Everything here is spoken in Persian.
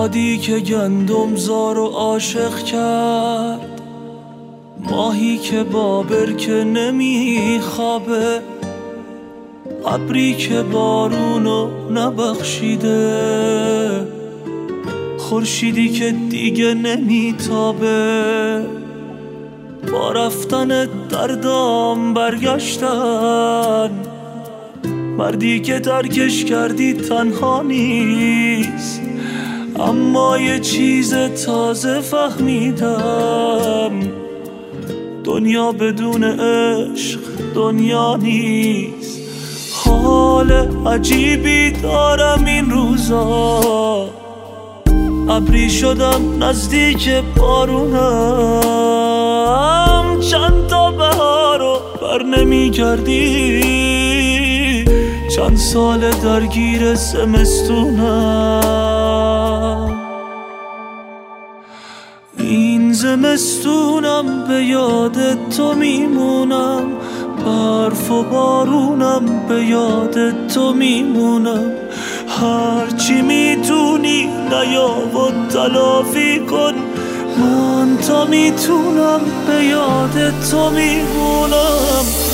بادی که گندم زار و عاشق کرد، ماهی که با برکه نمیخوابه، ابری که بارونو نبخشیده، خورشیدی که دیگه نمیتابه. با رفتن دردام برگشتن، مردی که ترکش کردی تنها نیست، اما یه چیز تازه فهمیدم، دنیا بدون عشق دنیا نیست. حال عجیبی دارم این روزا، ابری شدم نزدیک بارونم، چند تا بهارو بر نمی گردی، چند سال درگیر زمستونم. این زمستونم به یاد تو میمونم، برف و بارونم به یاد تو میمونم. هرچی میتونی نیا و تلافی کن، من تا میتونم به یاد تو میمونم.